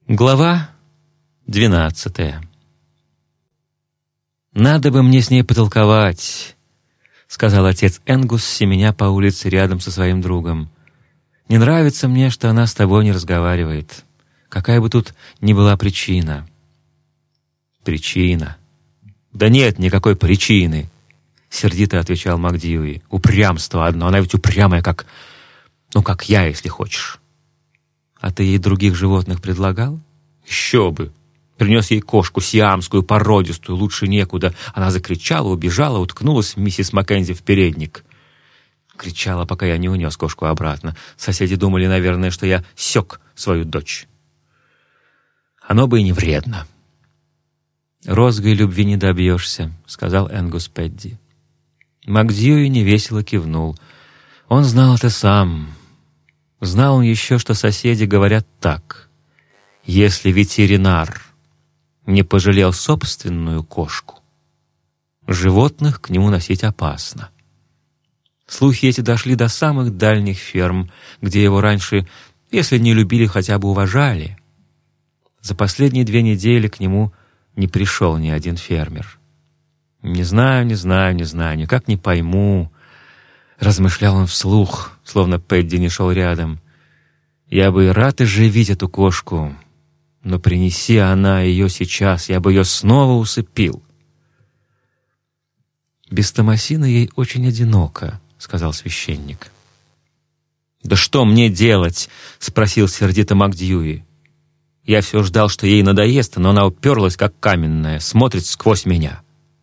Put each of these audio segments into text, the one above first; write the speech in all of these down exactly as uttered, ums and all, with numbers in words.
Глава двенадцатая. «Надо бы мне с ней потолковать», — сказал отец Энгус, семеня по улице рядом со своим другом. «Не нравится мне, что она с тобой не разговаривает. Какая бы тут ни была причина». «Причина? Да нет никакой причины», — сердито отвечал МакДьюи. «Упрямство одно, она ведь упрямая, как... ну, как я, если хочешь». «А ты ей других животных предлагал?» «Еще бы! Принес ей кошку сиамскую, породистую, лучше некуда. Она закричала, убежала, уткнулась миссис Маккензи в передник. Кричала, пока я не унес кошку обратно. Соседи думали, наверное, что я сёк свою дочь. Оно бы и не вредно». «Розгой любви не добьешься», — сказал Энгус Пэдди. МакДьюи невесело кивнул. Он знал это сам. Знал он еще, что соседи говорят так: если ветеринар не пожалел собственную кошку, животных к нему носить опасно. Слухи эти дошли до самых дальних ферм, где его раньше, если не любили, хотя бы уважали. За последние две недели к нему не пришел ни один фермер. «Не знаю, не знаю, не знаю, никак не пойму», — размышлял он вслух, словно Пэдди не шел рядом. «Я бы и рад оживить эту кошку, но принеси она ее сейчас, я бы ее снова усыпил». «Без Томасина ей очень одиноко», — сказал священник. «Да что мне делать?» — спросил сердито МакДьюи. «Я все ждал, что ей надоест, но она уперлась, как каменная, смотрит сквозь меня».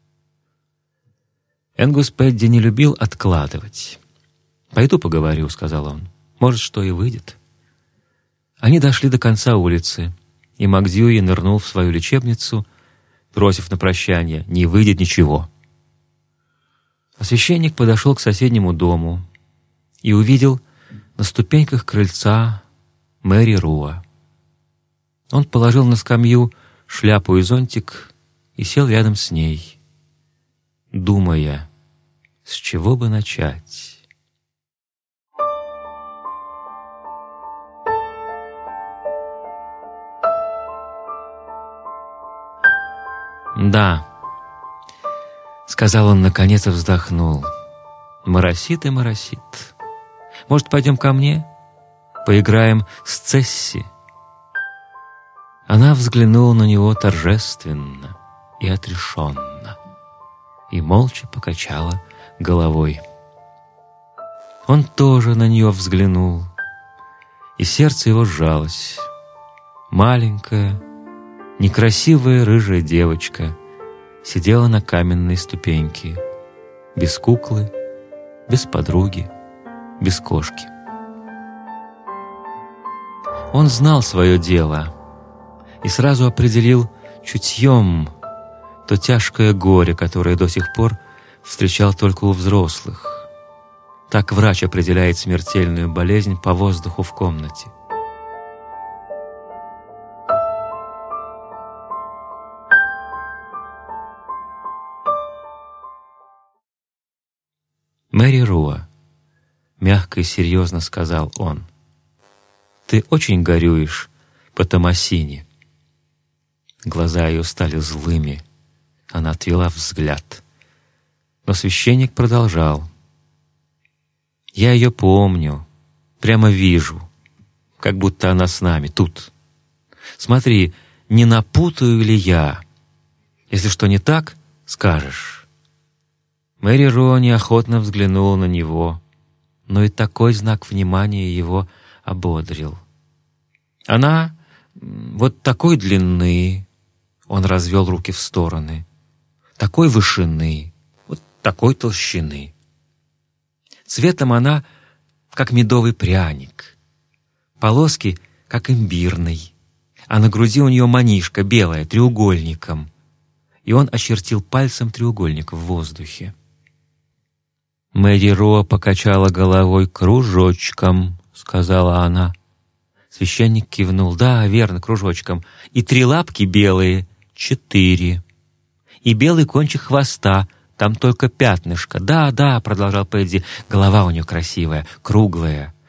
Энгус Пэдди не любил откладывать. «Пойду поговорю», — сказал он. «Может, что и выйдет». Они дошли до конца улицы, и МакДьюи нырнул в свою лечебницу, бросив на прощание: «Не выйдет ничего». А священник подошел к соседнему дому и увидел на ступеньках крыльца Мэри Руа. Он положил на скамью шляпу и зонтик и сел рядом с ней, думая, с чего бы начать. «Да», — сказал он, наконец, и вздохнул. «Моросит и моросит. Может, пойдем ко мне? Поиграем с Цесси?» Она взглянула на него торжественно и отрешенно и молча покачала головой. Он тоже на нее взглянул, и сердце его сжалось. Маленькая, некрасивая рыжая девочка сидела на каменной ступеньке, без куклы, без подруги, без кошки. Он знал свое дело и сразу определил чутьем то тяжкое горе, которое до сих пор встречал только у взрослых. Так врач определяет смертельную болезнь по воздуху в комнате. «Мэри Руа», — мягко и серьезно сказал он, — «ты очень горюешь по Томасине». Глаза ее стали злыми, она отвела взгляд. Но священник продолжал: «Я ее помню, прямо вижу, как будто она с нами, тут. Смотри, не напутаю ли я? Если что не так, скажешь». Мэри Руа неохотно взглянула на него, но и такой знак внимания его ободрил. «Она вот такой длины», — он развел руки в стороны, «такой вышины, вот такой толщины. Цветом она, как медовый пряник, полоски, как имбирный, а на груди у нее манишка белая, треугольником». И он очертил пальцем треугольник в воздухе. «Мэри Руа покачала головой кружочком», — сказала она. Священник кивнул. «Да, верно, кружочком. И три лапки белые — четыре. И белый кончик хвоста, там только пятнышко. Да, да», — продолжал Пэдди, — «голова у нее красивая, круглая,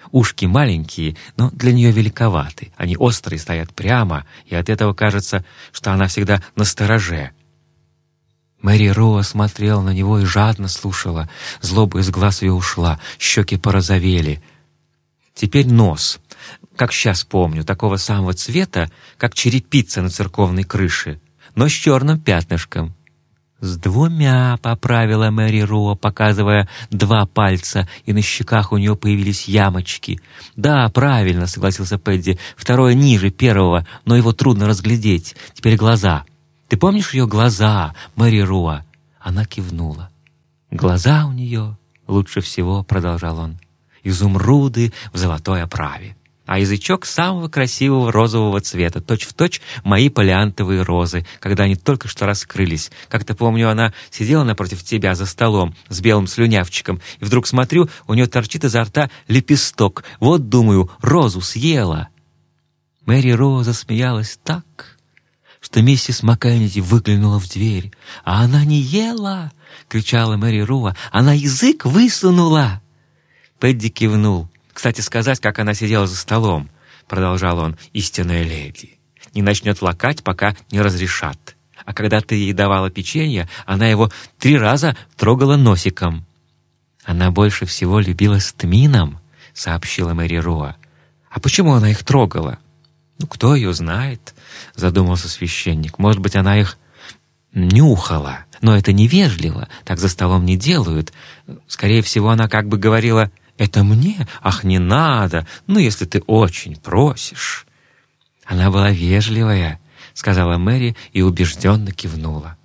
Ушки маленькие, но для нее великоваты. Они острые, стоят прямо, и от этого кажется, что она всегда настороже. Мэри Роа смотрела на него и жадно слушала. Злоба из глаз ее ушла, щеки порозовели. Теперь нос. Как сейчас помню, такого самого цвета, как черепица на церковной крыше, но с черным пятнышком. «С двумя», — поправила Мэри Роа, показывая два пальца, и на щеках у нее появились ямочки. «Да, правильно», — согласился Пэдди, — «второе ниже первого, но его трудно разглядеть. Теперь глаза. Ты помнишь ее глаза, Мэри Роа?» Она кивнула. «Глаза у нее лучше всего», — продолжал он, — «изумруды в золотой оправе. А язычок самого красивого розового цвета, точь-в-точь мои палеантовые розы, когда они только что раскрылись. Как-то помню, она сидела напротив тебя за столом с белым слюнявчиком, и вдруг смотрю, у нее торчит изо рта лепесток. Вот, думаю, розу съела». Мэри Роа засмеялась так, что миссис Маккензи выглянула в дверь. «А она не ела!» — кричала Мэри Роа. «Она язык высунула!» Пэдди кивнул. «Кстати сказать, как она сидела за столом», — продолжал он, — «истинная леди. Не начнет лакать, пока не разрешат. А когда ты ей давала печенье, она его три раза трогала носиком». «Она больше всего любила с тмином», — сообщила Мэри Роа. «А почему она их трогала?» «Ну, кто ее знает», — задумался священник. «Может быть, она их нюхала. Но это невежливо, так за столом не делают. Скорее всего, она как бы говорила: «Это мне? Ах, не надо! Ну, если ты очень просишь». «Она была вежливая», — сказала Мэри и убежденно кивнула.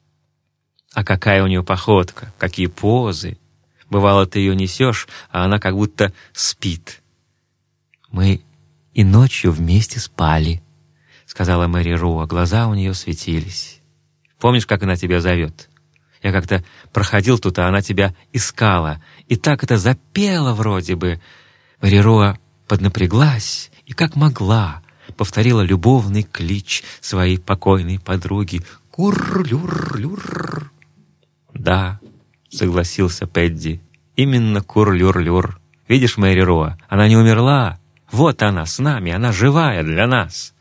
«А какая у нее походка, какие позы! Бывало, ты ее несешь, а она как будто спит». «Мы и ночью вместе спали», — сказала Мэри Роа. Глаза у нее светились. «Помнишь, как она тебя зовет? Я как-то проходил тут, а она тебя искала. И так это запела вроде бы». Мэри Роа поднапряглась и, как могла, повторила любовный клич своей покойной подруги: «Кур-люр-люр». «Да», — согласился Пэдди, — «именно кур-люр-люр. Видишь, Мэри Роа, она не умерла. Вот она с нами, она живая для нас».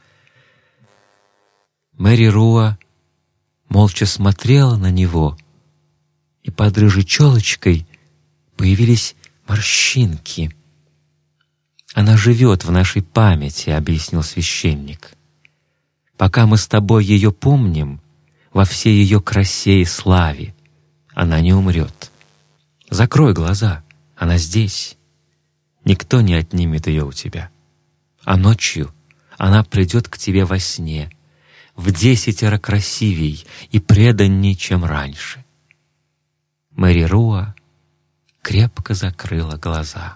Мэри Роа молча смотрела на него, и под рыжей челочкой появились морщинки. «Она живет в нашей памяти», — объяснил священник. «Пока мы с тобой ее помним, во всей ее красе и славе, она не умрет. Закрой глаза, она здесь. Никто не отнимет ее у тебя. А ночью она придет к тебе во сне, вдесятеро красивей и преданней, чем раньше». Мэри Роа крепко закрыла глаза.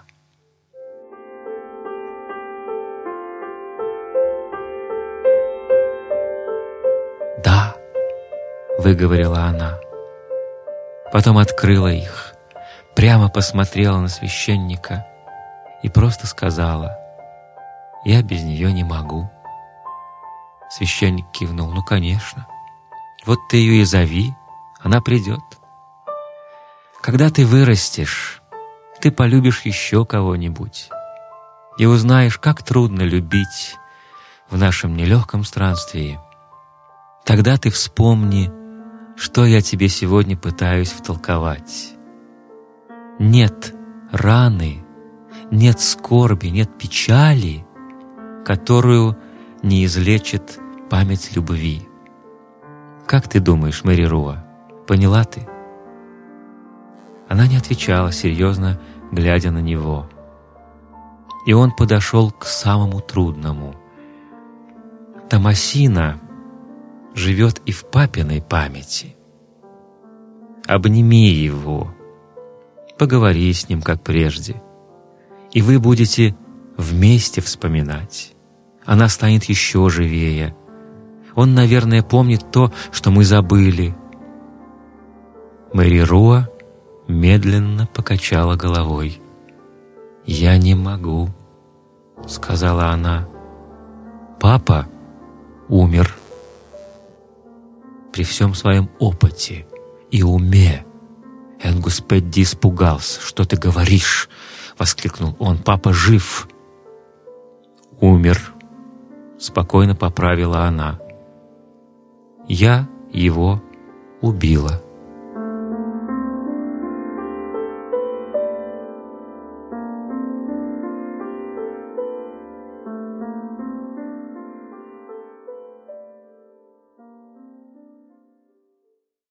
«Да», — выговорила она. Потом открыла их, прямо посмотрела на священника и просто сказала: «Я без нее не могу». Священник кивнул: «Ну, конечно. Вот ты ее и зови, она придет. Когда ты вырастешь, ты полюбишь еще кого-нибудь и узнаешь, как трудно любить в нашем нелегком странстве. Тогда ты вспомни, что я тебе сегодня пытаюсь втолковать. Нет раны, нет скорби, нет печали, которую не излечит память любви. Как ты думаешь, Мэри Роа, поняла ты?» Она не отвечала, серьезно глядя на него. И он подошел к самому трудному. Томасина живет и в папиной памяти. Обними его, поговори с ним, как прежде, и вы будете вместе вспоминать. Она станет еще живее. Он, наверное, помнит то, что мы забыли». Мэри Роа медленно покачала головой. «Я не могу», — сказала она. «Папа умер». При всем своем опыте и уме Энгус Пэдди испугался. «Что ты говоришь?» — воскликнул он. «Папа жив!» «Умер», — спокойно поправила она. «Я его убила».